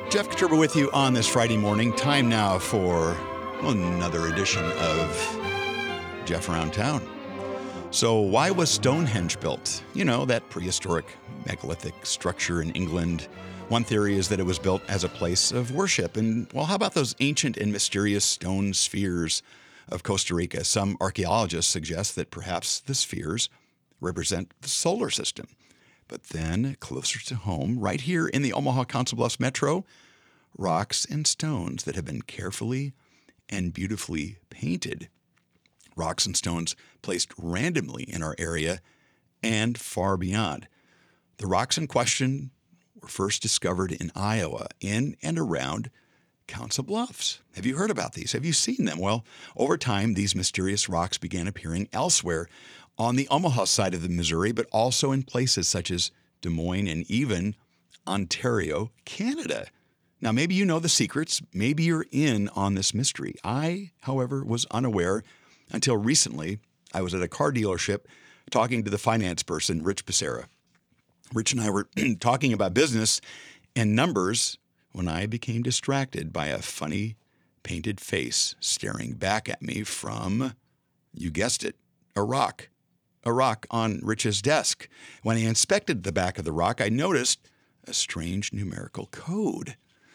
Jeff Katurba with you on this Friday morning. Time now for another edition of Jeff Around Town. So why was Stonehenge built? You know, that prehistoric megalithic structure in England. One theory is that it was built as a place of worship. And, well, how about those ancient and mysterious stone spheres of Costa Rica? Some archaeologists suggest that perhaps the spheres represent the solar system. But then, closer to home, right here in the Omaha Council Bluffs Metro, rocks and stones that have been carefully and beautifully painted. Rocks and stones placed randomly in our area and far beyond. The rocks in question were first discovered in Iowa, in and around Council Bluffs. Have you heard about these? Have you seen them? Well, over time, these mysterious rocks began appearing elsewhere on the Omaha side of the Missouri, but also in places such as Des Moines and even Ontario, Canada. Now, maybe you know the secrets. Maybe you're in on this mystery. I, however, was unaware until recently. I was at a car dealership talking to the finance person, Rich Becerra. Rich and I were talking about business and numbers when I became distracted by a funny painted face staring back at me from, you guessed it, a rock on Rich's desk. When I inspected the back of the rock, I noticed a strange numerical code.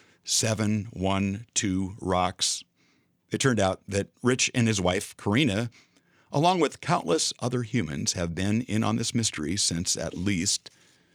712 rocks. It turned out that Rich and his wife, Karina, along with countless other humans, have been in on this mystery since at least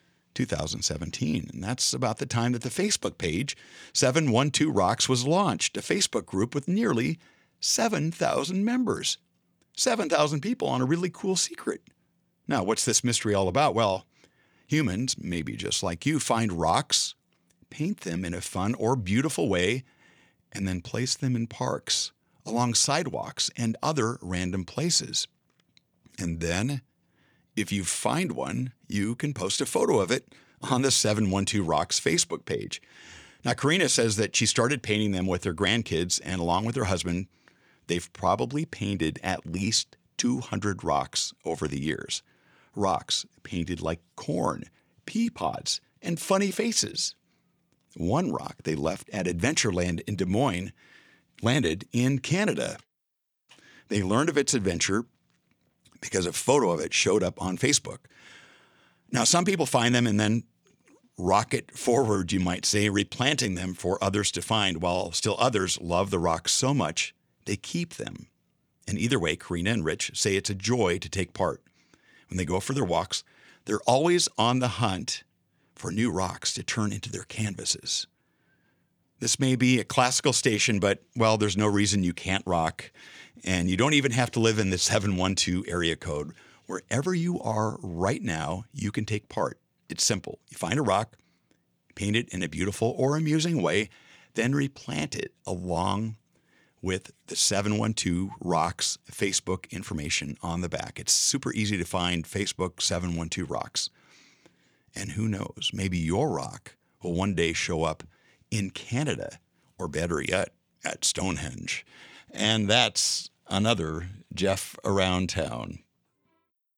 2017. And that's about the time that the Facebook page, 712 Rocks, was launched, a Facebook group with nearly 7,000 members. 7,000 people on a really cool secret. Now, what's this mystery all about? Well, humans, maybe just like you, find rocks, paint them in a fun or beautiful way, and then place them in parks, along sidewalks, and other random places. And then, if you find one, you can post a photo of it on the 712 Rocks Facebook page. Now, Karina says that she started painting them with her grandkids, and along with her husband, they've probably painted at least 200 rocks over the years. Rocks painted like corn, pea pods, and funny faces. One rock they left at Adventureland in Des Moines landed in Canada. They learned of its adventure because a photo of it showed up on Facebook. Now, some people find them and then rocket forward, you might say, replanting them for others to find, while still others love the rocks so much they keep them. And either way, Karina and Rich say it's a joy to take part. When they go for their walks, they're always on the hunt for new rocks to turn into their canvases. This may be a classical station, but, well, there's no reason you can't rock. And you don't even have to live in the 712 area code. Wherever you are right now, you can take part. It's simple. You find a rock, paint it in a beautiful or amusing way, then replant it along with the 712 Rocks Facebook information on the back. It's super easy to find, Facebook 712 Rocks. And who knows, maybe your rock will one day show up in Canada, or better yet, at Stonehenge. And that's another Jeff Around Town.